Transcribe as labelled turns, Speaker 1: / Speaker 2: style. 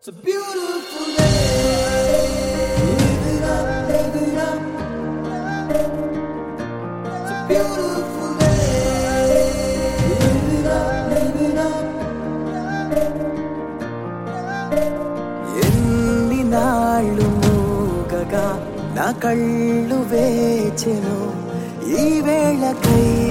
Speaker 1: It's a beautiful day. Live it up, live it up. It's a beautiful day. Live it up, live it up. ఎన్ని నాళ్ళు మూగగా నా కళ్ళు వేచెను ఈ వేళకై